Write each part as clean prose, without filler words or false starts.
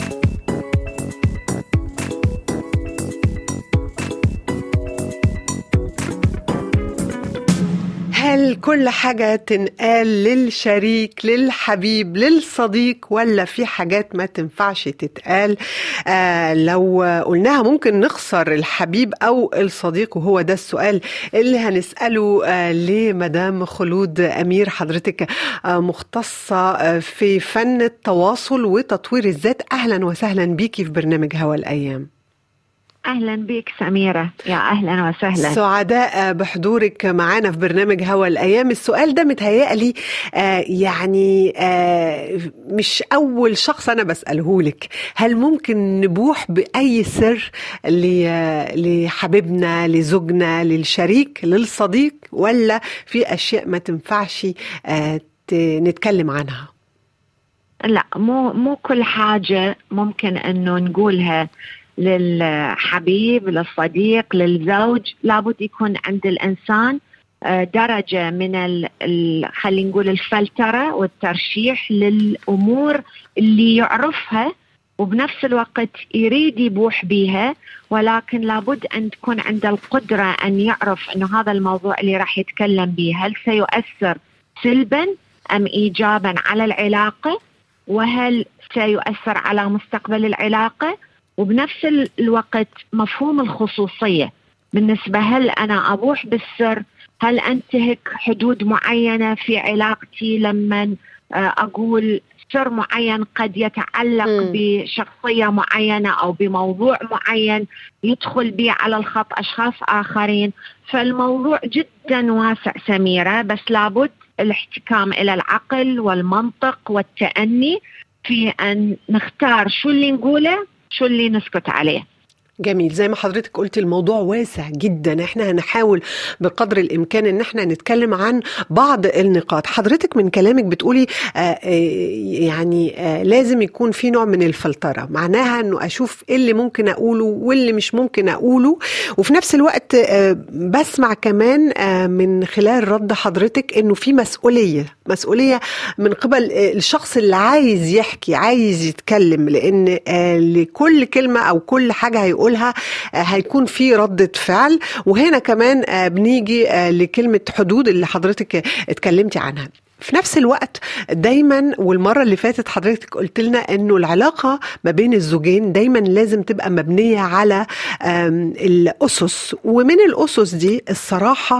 هل كل حاجة تنقال للشريك للحبيب للصديق، ولا في حاجات ما تنفعش تتقال؟ لو قلناها ممكن نخسر الحبيب أو الصديق، وهو ده السؤال اللي هنسأله لمدام خلود أمير. حضرتك مختصة في فن التواصل وتطوير الذات. أهلا وسهلا بيكي في برنامج هوا الأيام. أهلا بك سميرة، يا أهلا وسهلا. سعداء بحضورك معانا في برنامج هوا الأيام. السؤال ده متهيألي مش أول شخص أنا بسأله لك. هل ممكن نبوح بأي سر لحبيبنا، لزوجنا، للشريك، للصديق، ولا في أشياء ما تنفعش نتكلم عنها؟ لا، مو كل حاجة ممكن أنه نقولها للحبيب، للصديق، للزوج. لابد يكون عند الإنسان درجة من خلينا نقول الفلترة والترشيح للأمور اللي يعرفها، وبنفس الوقت يريد يبوح بيها، ولكن لابد أن تكون عنده القدرة أن يعرف أنه هذا الموضوع اللي راح يتكلم به هل سيؤثر سلبا أم إيجابا على العلاقة، وهل سيؤثر على مستقبل العلاقة. وبنفس الوقت مفهوم الخصوصية بالنسبة، هل أنا أبوح بالسر؟ هل أنتهك حدود معينة في علاقتي لما أقول سر معين قد يتعلق بشخصية معينة أو بموضوع معين يدخل به على الخط أشخاص آخرين؟ فالموضوع جدا واسع سميرة، بس لابد الاحتكام إلى العقل والمنطق والتأني في أن نختار شو اللي نقوله، شو اللي نسكت عليه. جميل. زي ما حضرتك قلت الموضوع واسع جدا. احنا هنحاول بقدر الامكان ان احنا نتكلم عن بعض النقاط. حضرتك من كلامك بتقولي لازم يكون في نوع من الفلترة، معناها انه اشوف ايه اللي ممكن اقوله واللي مش ممكن اقوله. وفي نفس الوقت بسمع كمان من خلال رد حضرتك انه في مسؤولية من قبل الشخص اللي عايز يحكي، عايز يتكلم، لان لكل كلمة او كل حاجة هيقولها هيكون في ردة فعل. وهنا كمان بنيجي لكلمة حدود اللي حضرتك اتكلمتي عنها. في نفس الوقت دايما، والمرة اللي فاتت حضرتك قلت لنا انه العلاقة ما بين الزوجين دايما لازم تبقى مبنية على الأسس، ومن الأسس دي الصراحة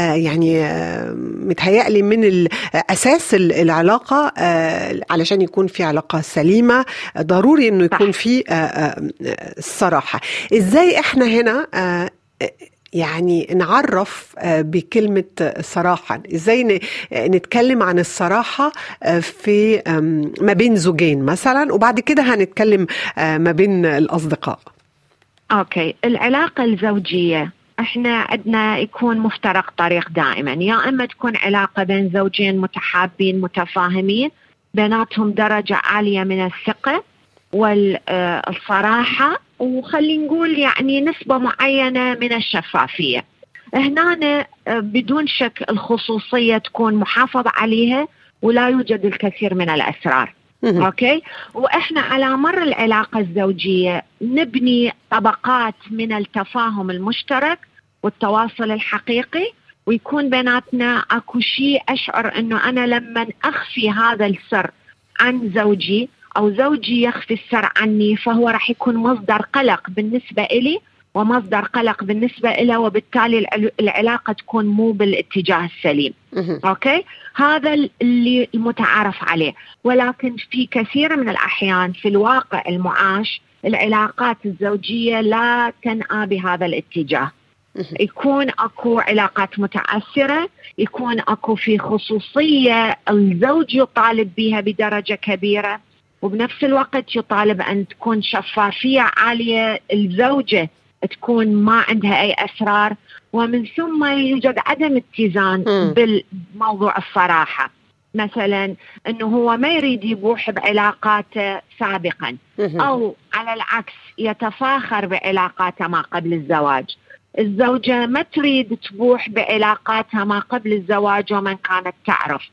متهيألي من أساس العلاقة علشان يكون في علاقة سليمة ضروري انه يكون في الصراحة. ازاي احنا هنا نعرف بكلمة صراحة؟ ازاي نتكلم عن الصراحة في ما بين زوجين مثلا، وبعد كده هنتكلم ما بين الأصدقاء؟ اوكي، العلاقة الزوجية احنا عندنا يكون مفترق طريق دائما. يا اما تكون علاقة بين زوجين متحابين متفاهمين بيناتهم درجة عالية من الثقة والصراحة، وخلي نقول نسبة معينة من الشفافية. هنا بدون شك الخصوصية تكون محافظة عليها ولا يوجد الكثير من الأسرار. أوكي، وإحنا على مر العلاقة الزوجية نبني طبقات من التفاهم المشترك والتواصل الحقيقي، ويكون بيناتنا أكو شيء أشعر أنه أنا لما أخفي هذا السر عن زوجي أو زوجي يخفي السر عني، فهو راح يكون مصدر قلق بالنسبة إلي ومصدر قلق بالنسبة إله، وبالتالي العلاقة تكون مو بالاتجاه السليم. أوكي، هذا اللي المتعارف عليه. ولكن في كثير من الأحيان في الواقع المعاش العلاقات الزوجية لا تنأى بهذا الاتجاه. يكون أكو علاقات متعثرة، يكون أكو في خصوصية الزوج يطالب بها بدرجة كبيرة، وبنفس الوقت يطالب أن تكون شفافية عالية، الزوجة تكون ما عندها أي أسرار، ومن ثم يوجد عدم اتزان بالموضوع الصراحة. مثلا أنه هو ما يريد يبوح بعلاقاته سابقا، أو على العكس يتفاخر بعلاقاته ما قبل الزواج. الزوجة ما تريد تبوح بعلاقاتها ما قبل الزواج ومن كانت تعرف.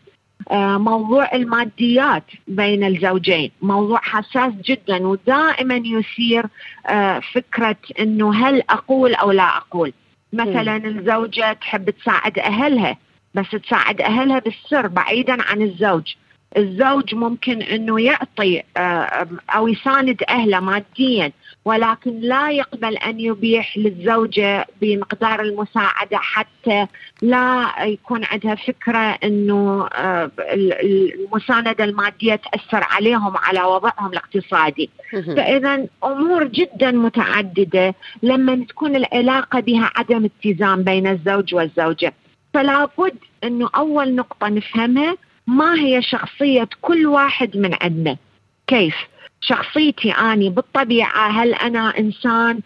موضوع الماديات بين الزوجين موضوع حساس جدا، ودائما يثير فكرة انه هل اقول او لا اقول. مثلا الزوجة تحب تساعد اهلها، بس تساعد اهلها بالسر بعيدا عن الزوج. الزوج ممكن انه يعطي او يساند اهله ماديا، ولكن لا يقبل ان يبيح للزوجة بمقدار المساعدة حتى لا يكون عندها فكرة انه المساندة المادية تأثر عليهم على وضعهم الاقتصادي. فاذا امور جدا متعددة لما تكون العلاقة بها عدم اتزان بين الزوج والزوجة. فلا بد انه اول نقطة نفهمها ما هي شخصية كل واحد من عندنا. كيف شخصيتي أنا بالطبيعة؟ هل أنا إنسان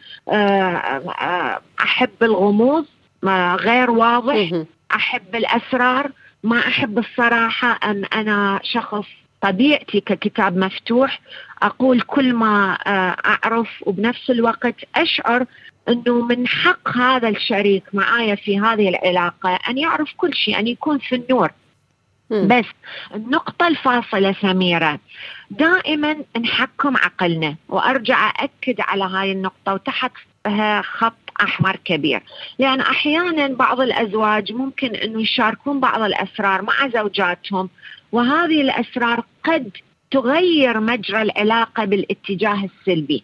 أحب الغموض غير واضح، أحب الأسرار، ما أحب الصراحة، أم أنا شخص طبيعتي ككتاب مفتوح أقول كل ما أعرف، وبنفس الوقت أشعر أنه من حق هذا الشريك معايا في هذه العلاقة أن يعرف كل شيء، أن يكون في النور. بس النقطة الفاصلة سميرة، دائما نحكم عقلنا، وأرجع أكد على هاي النقطة وتحتها خط أحمر كبير، لأن أحيانا بعض الأزواج ممكن أنه يشاركون بعض الأسرار مع زوجاتهم، وهذه الأسرار قد تغير مجرى العلاقة بالاتجاه السلبي.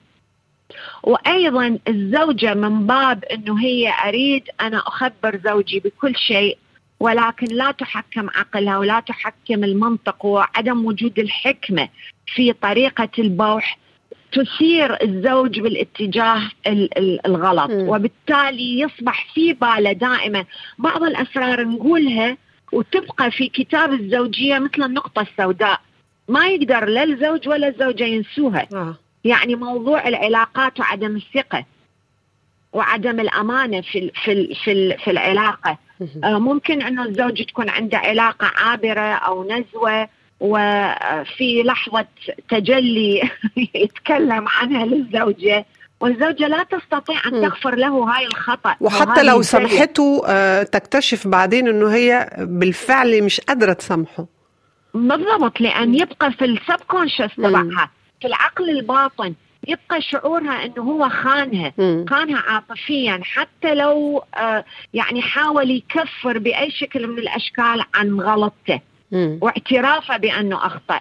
وأيضا الزوجة من باب أنه هي أريد أنا أخبر زوجي بكل شيء، ولكن لا تحكم عقلها ولا تحكم المنطق وعدم وجود الحكمة في طريقة البوح، تثير الزوج بالاتجاه الغلط، وبالتالي يصبح في باله دائما بعض الأسرار نقولها وتبقى في كتاب الزوجية مثل النقطة السوداء، ما يقدر لا الزوج ولا الزوجة ينسوها. يعني موضوع العلاقات وعدم الثقة وعدم الأمانة في العلاقة. ممكن أنه الزوج تكون عنده علاقة عابرة أو نزوة، وفي لحظة تجلي يتكلم عنها للزوجة، والزوجة لا تستطيع أن تغفر له هاي الخطأ، وحتى لو سمحته تكتشف بعدين أنه هي بالفعل مش قادرة تسمحه. بالضبط، لأن يبقى في السبكونشس تبعها، في العقل الباطن، يبقى شعورها أنه هو خانها عاطفيا، حتى لو يعني حاول يكفر بأي شكل من الأشكال عن غلطته واعترافه بأنه أخطأ.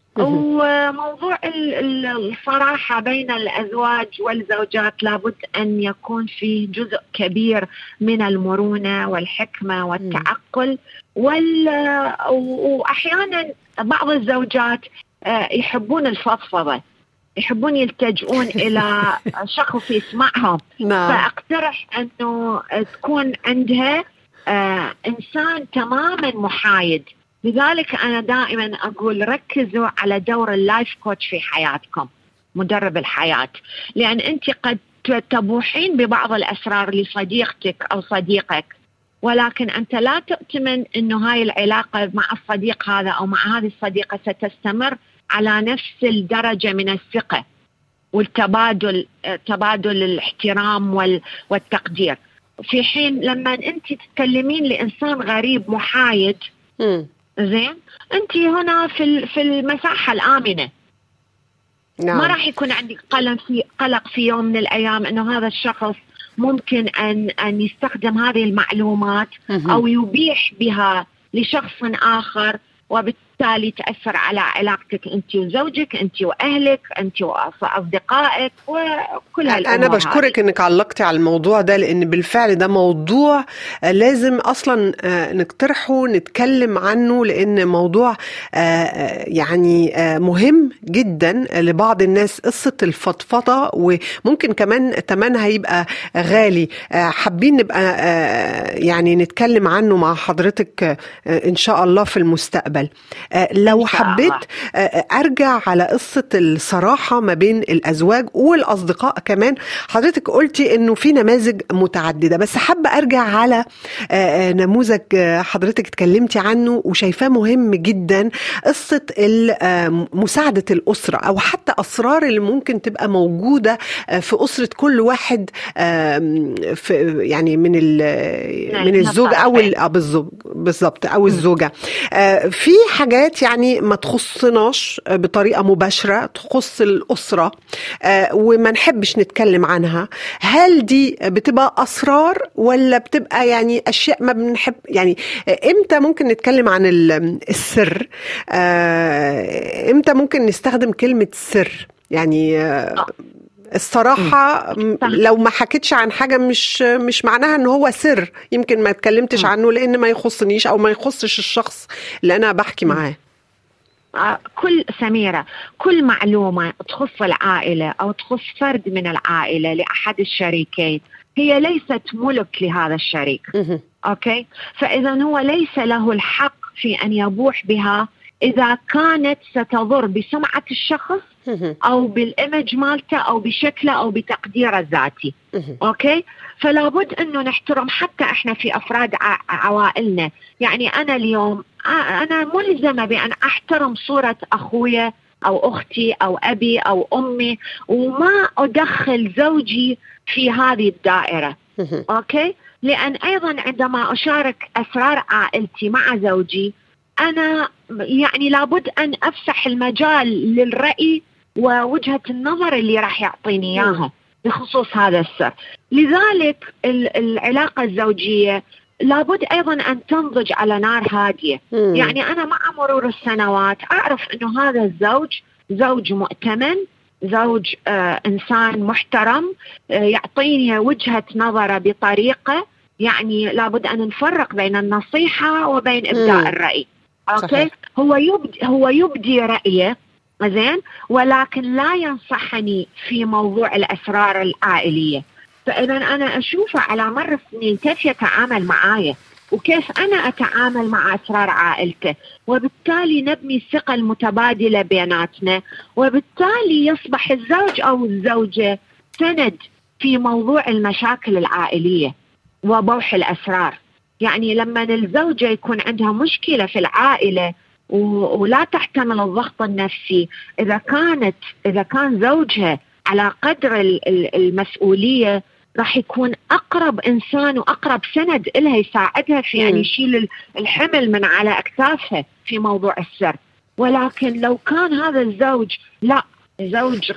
وموضوع الصراحة بين الأزواج والزوجات لابد أن يكون فيه جزء كبير من المرونة والحكمة والتعقل. وأحيانا بعض الزوجات يحبون الفضفضة، يحبون يلتجؤون إلى شخص يسمعهم. فأقترح أنه تكون عندها إنسان تماما محايد. لذلك أنا دائما أقول ركزوا على دور اللايف كوتش في حياتكم، مدرب الحياة، لأن أنت قد تبوحين ببعض الأسرار لصديقتك أو صديقك، ولكن أنت لا تؤتمن أنه هاي العلاقة مع الصديق هذا أو مع هذه الصديقة ستستمر على نفس الدرجة من الثقة والتبادل، تبادل الاحترام والتقدير، في حين لما أنت تتكلمين لإنسان غريب محايد زين، أنت هنا في المساحة الآمنة. ما راح يكون عندك قلق في يوم من الأيام أنه هذا الشخص ممكن أن يستخدم هذه المعلومات أو يبيح بها لشخص آخر، وبالتالي تأثر على علاقتك أنت وزوجك، أنت وأهلك، أنت وأصدقائك وكل هالأمور. أنا بشكرك أنك علقتي على الموضوع ده، لأن بالفعل ده موضوع لازم أصلا نقترحه نتكلم عنه، لأن موضوع يعني مهم جدا لبعض الناس، قصة الفضفضة، وممكن كمان تمنها يبقى غالي. حابين نبقى يعني نتكلم عنه مع حضرتك إن شاء الله في المستقبل. لو حبيت أرجع على قصة الصراحة ما بين الأزواج والأصدقاء كمان، حضرتك قلتي إنه في نماذج متعددة، بس حابة أرجع على نموذج حضرتك اتكلمتي عنه وشايفاه مهم جدا، قصة مساعدة الأسرة أو حتى أسرار اللي ممكن تبقى موجودة في أسرة كل واحد، في يعني من الزوج أو بالضبط أو الزوجة. في حاجات يعني ما تخصناش بطريقة مباشرة، تخص الأسرة وما نحبش نتكلم عنها. هل دي بتبقى أسرار ولا بتبقى يعني أشياء ما بنحب؟ يعني إمتى ممكن نتكلم عن السر؟ إمتى ممكن نستخدم كلمة سر؟ يعني الصراحة لو ما حكيتش عن حاجة مش معناها ان هو سر، يمكن ما اتكلمتش عنه لان ما يخصنيش او ما يخصش الشخص اللي انا بحكي معاه. سميرة، كل معلومة تخص العائلة او تخص فرد من العائلة لأحد الشريكين هي ليست ملك لهذا الشريك. اوكي، فاذا هو ليس له الحق في ان يبوح بها اذا كانت ستضر بسمعة الشخص أو بالإيمج مالته أو بشكله أو بتقديره الذاتي. أوكي، فلا بد أنه نحترم حتى إحنا في أفراد عوائلنا. يعني أنا اليوم أنا ملزمة بأن أحترم صورة أخويا أو أختي أو أبي أو أمي، وما أدخل زوجي في هذه الدائرة. أوكي، لأن أيضا عندما أشارك أسرار عائلتي مع زوجي أنا يعني لابد أن أفسح المجال للرأي ووجهة النظر اللي راح يعطيني إياها بخصوص هذا السر. لذلك العلاقة الزوجية لابد أيضا أن تنضج على نار هادية. يعني أنا مع مرور السنوات أعرف أنه هذا الزوج زوج مؤتمن، زوج إنسان محترم، يعطيني وجهة نظره بطريقة يعني لابد أن نفرق بين النصيحة وبين إبداء الرأي. أوكي، هو يبدي رأيه زين، ولكن لا ينصحني في موضوع الأسرار العائلية. فإذا أنا أشوفه على مر السنين كيف يتعامل معايا وكيف أنا أتعامل مع أسرار عائلته، وبالتالي نبني الثقة المتبادلة بيناتنا، وبالتالي يصبح الزوج أو الزوجة سند في موضوع المشاكل العائلية وبوح الأسرار. يعني لما الزوجة يكون عندها مشكلة في العائلة ولا تحتمل الضغط النفسي، إذا كان زوجها على قدر المسؤولية راح يكون أقرب إنسان وأقرب سند إلها يساعدها في أن يشيل الحمل من على أكتافها في موضوع السر. ولكن لو كان هذا الزوج لا، زوج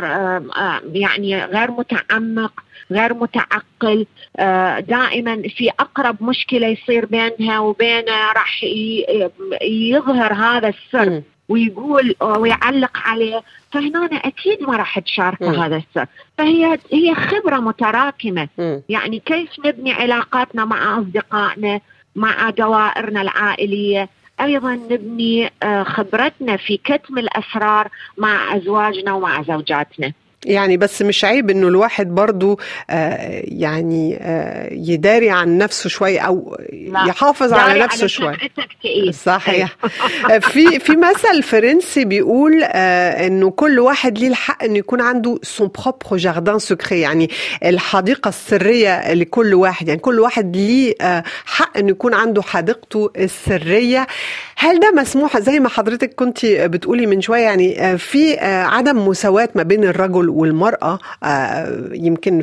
غير متعمق، غير متعقل، دائما في أقرب مشكلة يصير بينها وبينه راح يظهر هذا السر ويقول ويعلق عليه، فهنا أكيد ما راح تشاركه هذا السر. فهي خبرة متراكمة. يعني كيف نبني علاقاتنا مع أصدقائنا، مع دوائرنا العائلية، أيضا نبني خبرتنا في كتم الأسرار مع أزواجنا ومع زوجاتنا. يعني بس مش عيب انه الواحد برضو يعني يداري عن نفسه شوية او يحافظ على نفسه شوية. صحيح. في مثل فرنسي بيقول انه كل واحد ليه الحق انه يكون عنده son propre jardin secret، يعني الحديقة السرية لكل واحد. يعني كل واحد ليه حق انه يكون عنده حديقته السرية. هل ده مسموح زي ما حضرتك كنت بتقولي من شوية؟ يعني في عدم مساواة ما بين الرجل والمرأة يمكن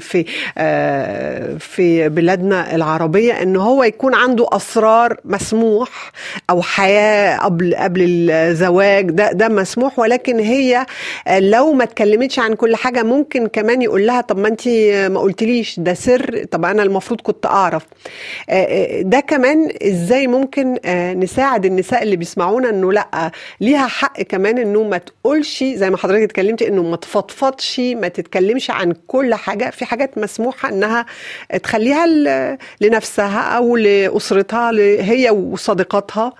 في بلادنا العربية، إنه هو يكون عنده أسرار مسموح أو حياة قبل الزواج، ده مسموح، ولكن هي لو ما اتكلمتش عن كل حاجة ممكن كمان يقول لها طب ما أنتي ما قلتليش ده سر، طب أنا المفروض كنت أعرف. ده كمان إزاي ممكن نساعد النساء اللي بيسمعونا إنه لأ، ليها حق كمان إنه ما تقولش زي ما حضرتك اتكلمتي، إنه ما تفضفضش، ما تتكلمش عن كل حاجة، في حاجات مسموحة إنها تخليها لنفسها أو لأسرتها هي وصديقاتها.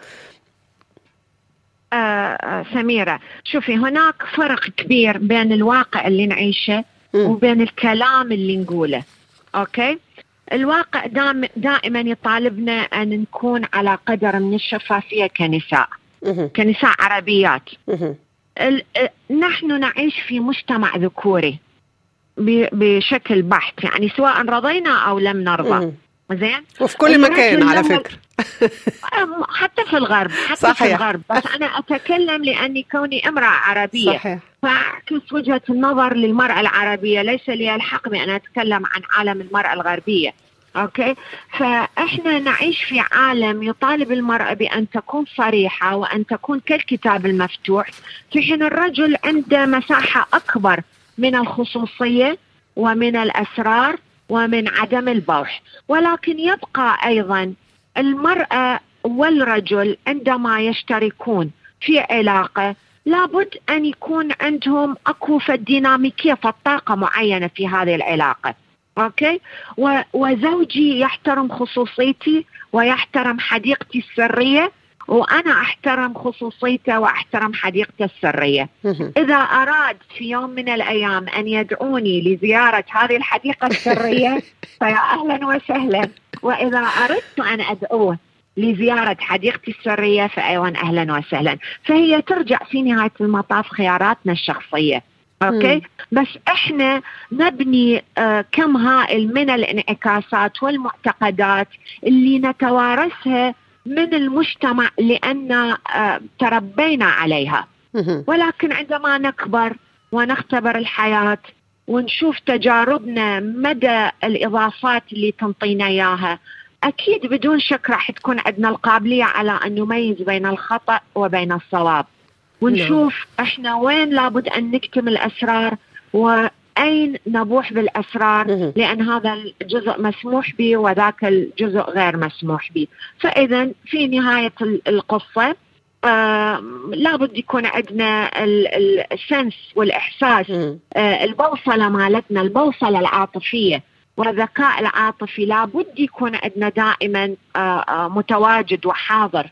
سميرة، شوفي هناك فرق كبير بين الواقع اللي نعيشه وبين الكلام اللي نقوله. أوكي، الواقع دائما يطالبنا أن نكون على قدر من الشفافية كنساء. كنساء عربيات. نحن نعيش في مجتمع ذكوري بشكل بحت، يعني سواء رضينا أو لم نرضى. زين، وفي كل مكان على فكرة. حتى في الغرب، صحيح. في الغرب، بس أنا أتكلم لأني كوني امرأة عربية. صحيح. فأعكس وجهة النظر للمرأة العربية، ليس لي الحق بأن أتكلم عن عالم المرأة الغربية. أوكي، فإحنا نعيش في عالم يطالب المرأة بأن تكون صريحة وأن تكون كالكتاب المفتوح، في حين الرجل عنده مساحة أكبر من الخصوصية ومن الأسرار ومن عدم البوح. ولكن يبقى أيضا المرأة والرجل عندما يشتركون في علاقة لابد أن يكون عندهم أكو ديناميكية فالطاقة معينة في هذه العلاقة. أوكي، وزوجي يحترم خصوصيتي ويحترم حديقتي السرية، وأنا أحترم خصوصيته وأحترم حديقته السرية. إذا أراد في يوم من الأيام أن يدعوني لزيارة هذه الحديقة السرية فيا أهلا وسهلا، وإذا أردت أن أدعوه لزيارة حديقتي السرية فأيضا أهلا وسهلا. فهي ترجع في نهاية المطاف خياراتنا الشخصية. أوكي، بس إحنا نبني كم هائل من الانعكاسات والمعتقدات اللي نتوارثها من المجتمع لأن تربينا عليها. ولكن عندما نكبر ونختبر الحياة ونشوف تجاربنا مدى الإضافات اللي تنطينا إياها، أكيد بدون شك راح تكون عندنا القابلية على أن نميز بين الخطأ وبين الصواب، ونشوف إحنا وين لابد أن نكتم الأسرار وأين نبوح بالأسرار، لأن هذا الجزء مسموح به وذاك الجزء غير مسموح به. فإذا في نهاية القصة لابد يكون عندنا السنس والإحساس، البوصلة مالتنا، البوصلة العاطفية والذكاء العاطفي لابد يكون عندنا دائما متواجد وحاضر.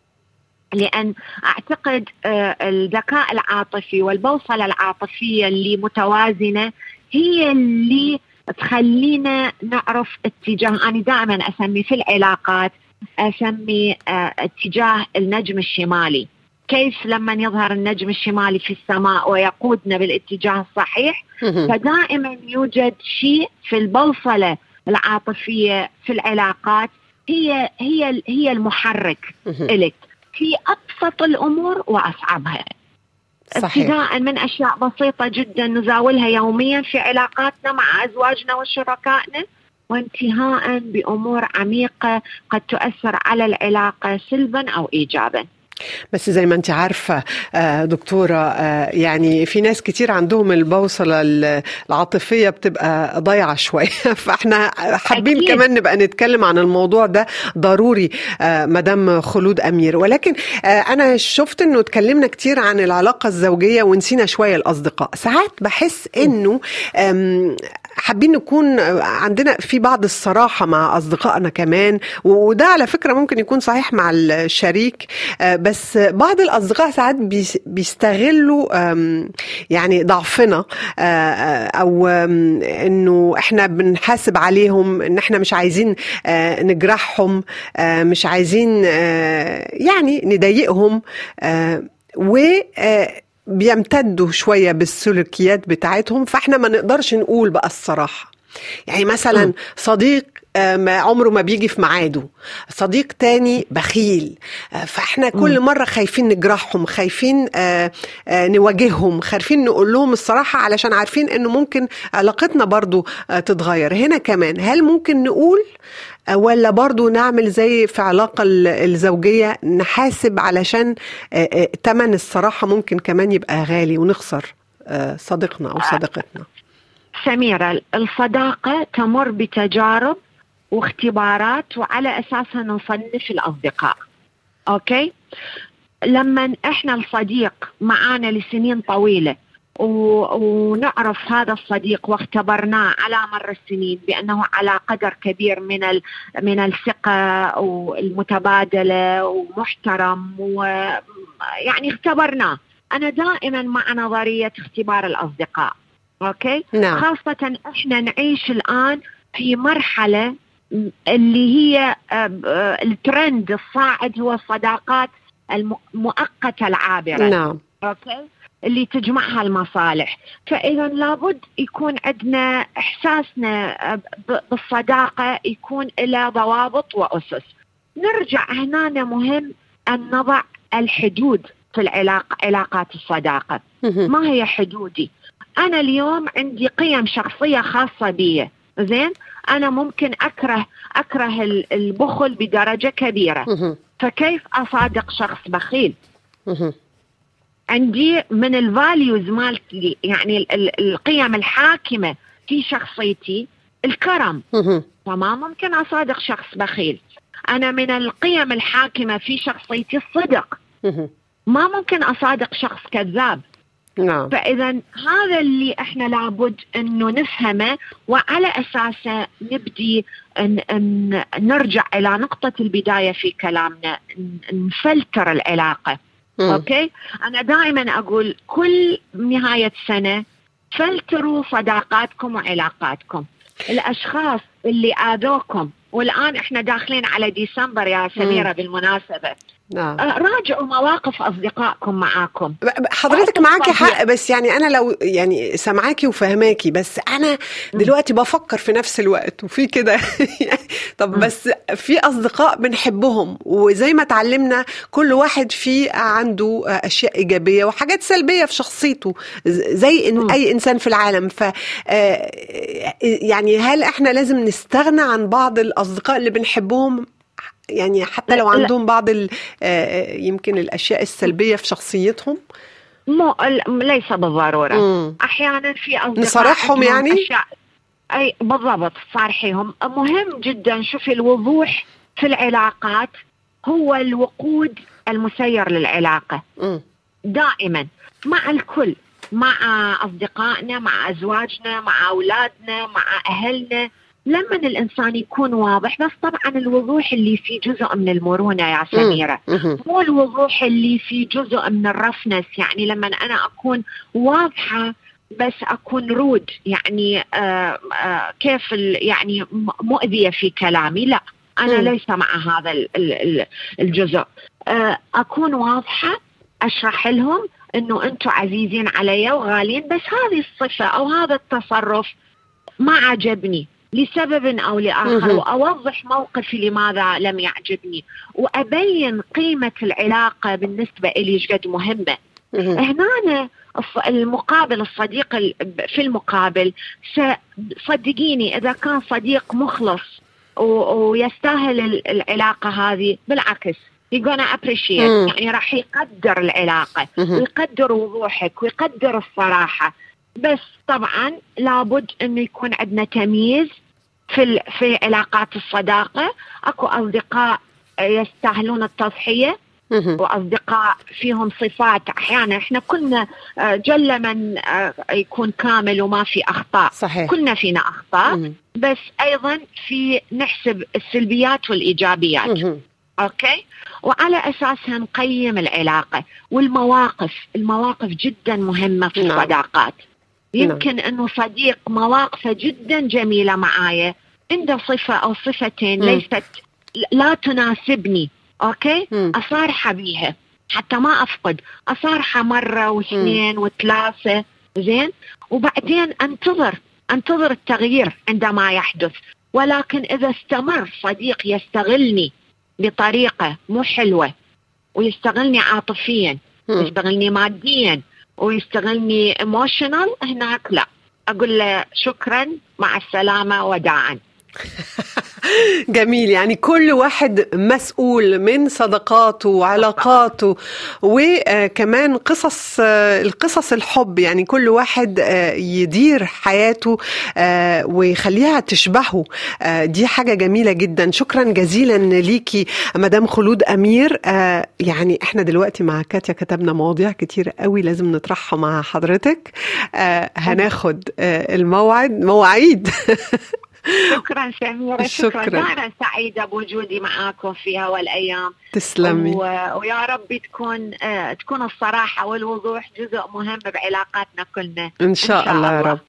لأن أعتقد الذكاء العاطفي والبوصلة العاطفية اللي متوازنة هي اللي تخلينا نعرف اتجاه. أنا دائما أسمي في العلاقات أسمي اتجاه النجم الشمالي، كيف لما يظهر النجم الشمالي في السماء ويقودنا بالاتجاه الصحيح، فدائما يوجد شيء في البوصلة العاطفية في العلاقات هي المحرك لك في أبسط الأمور وأصعبها. ابتداء من أشياء بسيطة جدا نزاولها يوميا في علاقاتنا مع أزواجنا وشركائنا، وانتهاء بأمور عميقة قد تؤثر على العلاقة سلبا أو إيجابا. بس زي ما انت عارفة دكتورة، يعني في ناس كتير عندهم البوصلة العاطفية بتبقى ضايعة شوية، فاحنا حابين أكيد كمان نبقى نتكلم عن الموضوع ده ضروري مدام خلود أمير. ولكن أنا شفت أنه اتكلمنا كتير عن العلاقة الزوجية ونسينا شوية الأصدقاء. ساعات بحس أنه حابين نكون عندنا في بعض الصراحة مع أصدقائنا كمان، وده على فكرة ممكن يكون صحيح مع الشريك، بس بعض الأصدقاء ساعات بيستغلوا يعني ضعفنا، أو أنه إحنا بنحاسب عليهم، أن إحنا مش عايزين نجرحهم، مش عايزين يعني نضايقهم، بيمتدوا شوية بالسلوكيات بتاعتهم، فاحنا ما نقدرش نقول بقى الصراحة. يعني مثلا صديق عمره ما بيجي في ميعاده، صديق تاني بخيل، فاحنا كل مرة خايفين نجرحهم، خايفين نواجههم، خايفين نقول لهم الصراحة علشان عارفين انه ممكن علاقتنا برضو تتغير. هنا كمان هل ممكن نقول ولا برضو نعمل زي في علاقة الزوجية نحاسب علشان تمن الصراحة ممكن كمان يبقى غالي ونخسر صديقنا أو صديقتنا؟ سميرة، الصداقة تمر بتجارب واختبارات وعلى أساسها نصنف الأصدقاء. أوكي، لما إحنا الصديق معانا لسنين طويلة ونعرف هذا الصديق واختبرناه على مر السنين بأنه على قدر كبير من الثقة والمتبادلة ومحترم، ويعني اختبرناه. أنا دائما مع نظرية اختبار الأصدقاء. أوكي، نعم. خاصة إحنا نعيش الآن في مرحلة اللي هي الترند الصاعد هو الصداقات المؤقتة العابرة. نعم. أوكي، اللي تجمعها المصالح. فإذا لابد يكون عندنا إحساسنا بالصداقة يكون له ضوابط وأسس. نرجع هنا مهم أن نضع الحدود في علاقات الصداقة. ما هي حدودي؟ أنا اليوم عندي قيم شخصية خاصة بي، زين؟ أنا ممكن أكره البخل بدرجة كبيرة، فكيف أصادق شخص بخيل؟ عندي من الفاليوز مالتي، يعني القيم الحاكمة في شخصيتي الكرم، فما ممكن أصادق شخص بخيل. أنا من القيم الحاكمة في شخصيتي الصدق، ما ممكن أصادق شخص كذاب. نعم. فإذا هذا اللي إحنا لابد إنه نفهمه، وعلى أساسه نبدي نرجع إلى نقطة البداية في كلامنا، نفلتر العلاقة. أوكي، أنا دائما أقول كل نهاية سنة فلتروا صداقاتكم وعلاقاتكم. الأشخاص اللي آذوكم، والآن إحنا داخلين على ديسمبر يا سميرة بالمناسبة، نعم. راجعوا مواقف أصدقائكم معاكم. حضرتك معاكي حق، بس يعني أنا لو يعني سمعاكي وفهماكي، بس أنا دلوقتي بفكر في نفس الوقت وفي كده طب بس في أصدقاء بنحبهم، وزي ما تعلمنا كل واحد فيه عنده أشياء إيجابية وحاجات سلبية في شخصيته زي أي إنسان في العالم. ف يعني هل إحنا لازم نستغنى عن بعض الأصدقاء اللي بنحبهم، يعني حتى لو عندهم بعض يمكن الأشياء السلبية في شخصيتهم؟ ليس بالضرورة. أحيانا في أصدقاء نصارحهم يعني؟ أي بالضبط، صارحيهم مهم جدا. شوفي، الوضوح في العلاقات هو الوقود المسير للعلاقة. دائما مع الكل، مع أصدقائنا، مع أزواجنا، مع أولادنا، مع أهلنا. لما الإنسان يكون واضح، بس طبعا الوضوح اللي فيه جزء من المرونة يا سميرة، مو الوضوح اللي فيه جزء من الرفنس. يعني لما أنا أكون واضحة بس أكون رود، يعني كيف يعني مؤذية في كلامي، لا، أنا ليس مع هذا الجزء. أكون واضحة، أشرح لهم إنه أنتم عزيزين علي وغالين، بس هذه الصفة أو هذا التصرف ما عجبني لسبب أو لآخر، وأوضح موقفي لماذا لم يعجبني، وأبين قيمة العلاقة بالنسبة إلي جد مهمة. هنا المقابل، الصديق في المقابل، صدقيني إذا كان صديق مخلص ويستاهل العلاقة هذه، بالعكس يقولنا appreciate، يعني راح يقدر العلاقة ويقدر وضوحك ويقدر الصراحة. بس طبعا لابد انه يكون عندنا تمييز في علاقات الصداقة. اكو اصدقاء يستاهلون التضحية، واصدقاء فيهم صفات. احيانا احنا كلنا جل من يكون كامل وما في اخطاء، صحيح. كلنا فينا اخطاء، بس ايضا في نحسب السلبيات والايجابيات. اوكي، وعلى اساسها نقيم العلاقة. المواقف جدا مهمة في الصداقات. يمكن انه صديق مواقفه جدا جميلة معايا، عنده صفة او صفتين ليست لا تناسبني، اوكي، اصارحه بيها حتى ما افقد، اصارحه مرة واثنين وثلاثة، زين، وبعدين انتظر التغيير عندما يحدث. ولكن اذا استمر صديق يستغلني بطريقة مو حلوة، ويستغلني عاطفيا، يستغلني ماديا، ويستغلني emotional، هناك لا، أقول له شكرا، مع السلامة، وداعا. جميل. يعني كل واحد مسؤول من صداقاته وعلاقاته، وكمان القصص الحب. يعني كل واحد يدير حياته ويخليها تشبهه. دي حاجة جميلة جدا. شكرا جزيلا ليكي مدام خلود أمير. يعني احنا دلوقتي مع كاتيا كتبنا مواضيع كتير قوي لازم نطرحها مع حضرتك. هناخد مواعيد. شكرا سميرة، شكرا. دائما سعيدة بوجودي معاكم في هالأيام. تسلمي. ويا رب تكون الصراحة والوضوح جزء مهم بعلاقاتنا كلنا إن شاء الله يا رب.